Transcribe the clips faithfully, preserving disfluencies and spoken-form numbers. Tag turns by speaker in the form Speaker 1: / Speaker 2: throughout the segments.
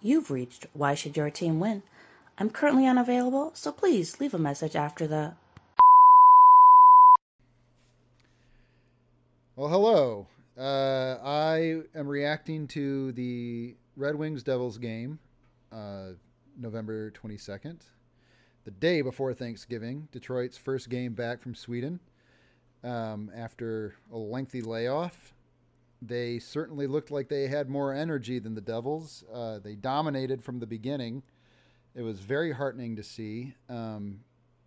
Speaker 1: You've reached Why Should Your Team Win? I'm currently unavailable, so please leave a message after the...
Speaker 2: Well, hello. Uh, I am reacting to the Red Wings Devils game, uh, November twenty-second, the day before Thanksgiving, Detroit's first game back from Sweden um, after a lengthy layoff. They certainly looked like they had more energy than the Devils. Uh, they dominated from the beginning. It was very heartening to see. Um,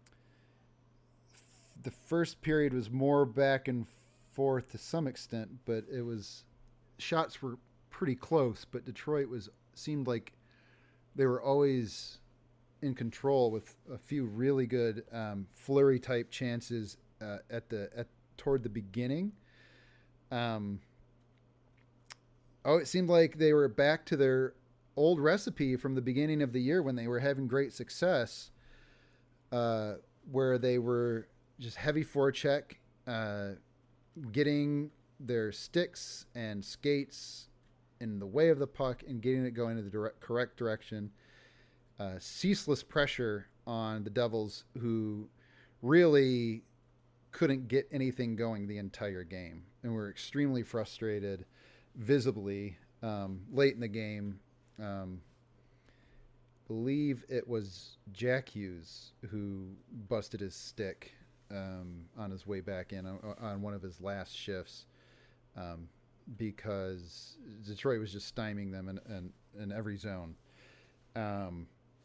Speaker 2: the first period was more back and forth to some extent, but it was shots were pretty close. But Detroit was seemed like they were always in control with a few really good um, flurry type chances uh, at the at toward the beginning. Um, Oh, it seemed like they were back to their old recipe from the beginning of the year when they were having great success, uh, where they were just heavy forecheck, uh, getting their sticks and skates in the way of the puck and getting it going in the direct, correct direction. Uh, ceaseless pressure on the Devils, who really couldn't get anything going the entire game and were extremely frustrated. Visibly um, late in the game. Um, believe it was Jack Hughes who busted his stick um, on his way back in on, on one of his last shifts um, because Detroit was just stymieing them in, in, in every zone. Um,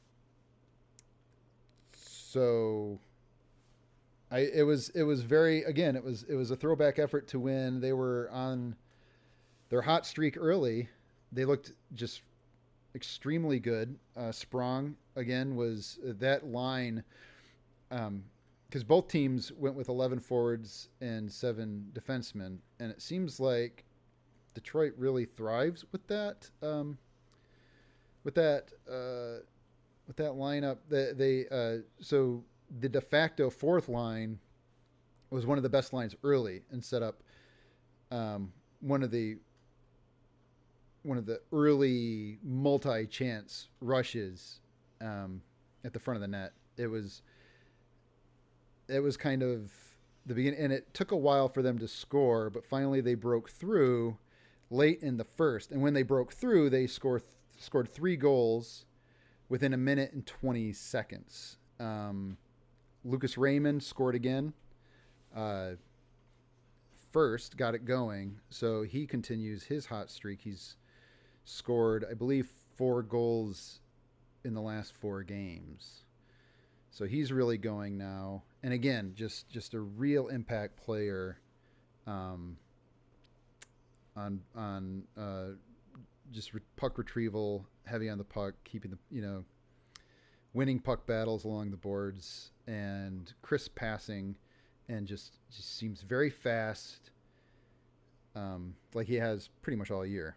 Speaker 2: so I it was it was very again it was it was a throwback effort to win. They were on their hot streak early. They looked just extremely good. Uh, Sprong, again, was that line, because um, both teams went with eleven forwards and seven defensemen, and it seems like Detroit really thrives with that. Um, with that, uh, with that lineup, they, they uh, so the de facto fourth line was one of the best lines early and set up um, one of the one of the early multi-chance rushes um, at the front of the net. It was it was kind of the beginning, and it took a while for them to score, but finally they broke through late in the first. And when they broke through, they scored scored three goals within a minute and twenty seconds. Um, Lucas Raymond scored again. Uh, first, got it going, so he continues his hot streak. He's scored, I believe, four goals in the last four games. So he's really going now. And again, just, just a real impact player um, on on uh, just re- puck retrieval, heavy on the puck, keeping the, you know, winning puck battles along the boards, and crisp passing, and just, just seems very fast, um, like he has pretty much all year.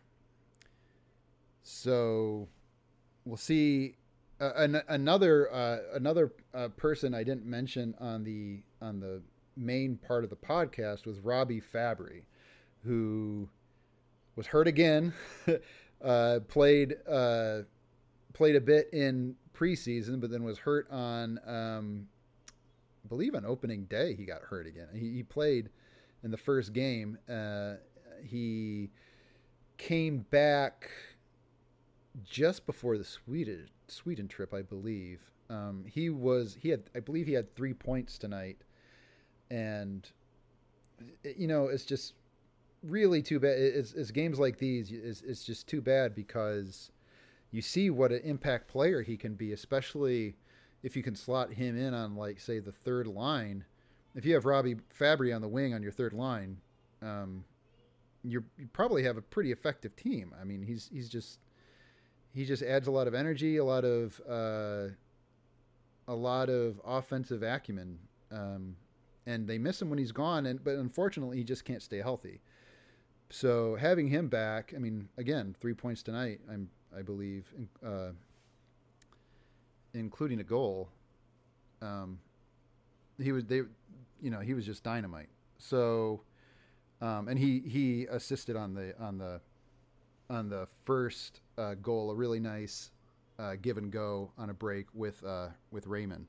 Speaker 2: So we'll see. Uh, an, another uh, another uh, person I didn't mention on the on the main part of the podcast was Robbie Fabry, who was hurt again. uh, played uh, played a bit in preseason, but then was hurt on um, I believe on opening day. He got hurt again. He, he played in the first game. Uh, he came back just before the Sweden Sweden trip, I believe. Um, he was he had I believe he had three points tonight, and it, you know it's just really too bad. It's, it's games like these. It's, it's just too bad because you see what an impact player he can be, especially if you can slot him in on, like, say, the third line. If you have Robbie Fabry on the wing on your third line, um, you're, you probably have a pretty effective team. I mean, he's he's just he just adds a lot of energy, a lot of uh, a lot of offensive acumen, um, and they miss him when he's gone. And but unfortunately, he just can't stay healthy. So having him back, I mean, again, three points tonight, I'm I believe, uh, including a goal. Um, he was they, you know, he was just dynamite. So, um, and he he assisted on the on the on the first uh, goal, a really nice uh, give and go on a break with uh, with Raymond.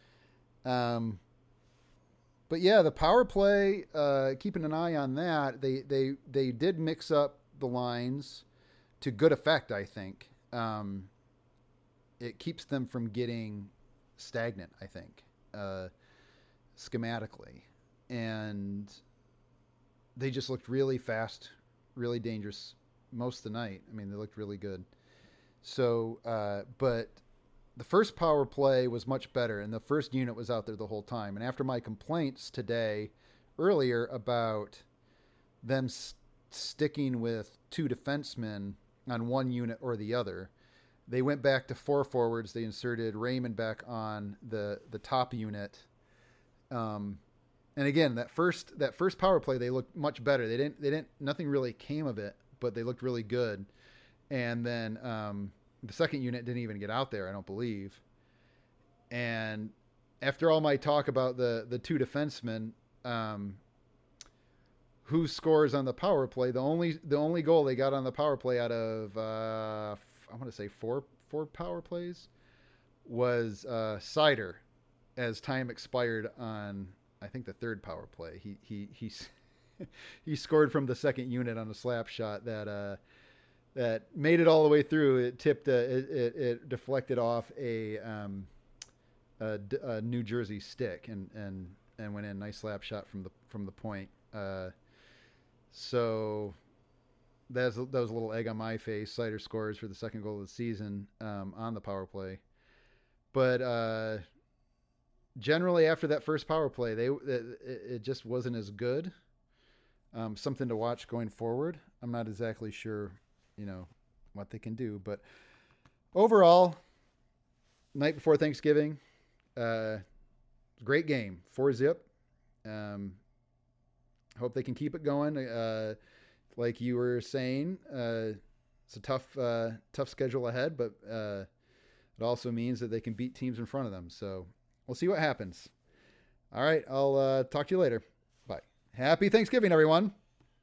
Speaker 2: Um, but yeah, the power play, uh, keeping an eye on that. They they they did mix up the lines to good effect, I think. Um, it keeps them from getting stagnant, I think, uh, schematically. And they just looked really fast, really dangerous most of the night. I mean, they looked really good. So, uh, but the first power play was much better, and the first unit was out there the whole time. And after my complaints today, earlier, about them s- sticking with two defensemen on one unit or the other, they went back to four forwards. They inserted Raymond back on the the top unit. Um, and again, that first that first power play, they looked much better. They didn't they didn't nothing really came of it, but they looked really good. And then um, the second unit didn't even get out there, I don't believe. And after all my talk about the the two defensemen, um, who scores on the power play, the only the only goal they got on the power play out of uh, I want to say four four power plays was uh, Seider, as time expired on, I think, the third power play. He he he he scored from the second unit on a slap shot that uh, that made it all the way through. It tipped, uh, it, it it deflected off a, um, a, a New Jersey stick and and and went in. Nice slap shot from the from the point. Uh, so. That's, that was a little egg on my face. Seider scores for the second goal of the season um, on the power play. But uh, generally, after that first power play, they it, it just wasn't as good. Um, something to watch going forward. I'm not exactly sure, you know, what they can do. But overall, night before Thanksgiving, uh, great game. Four zip. Um, hope they can keep it going. Uh, Like you were saying, uh, it's a tough, uh, tough schedule ahead, but uh, it also means that they can beat teams in front of them. So we'll see what happens. All right, I'll uh, talk to you later. Bye. Happy Thanksgiving, everyone.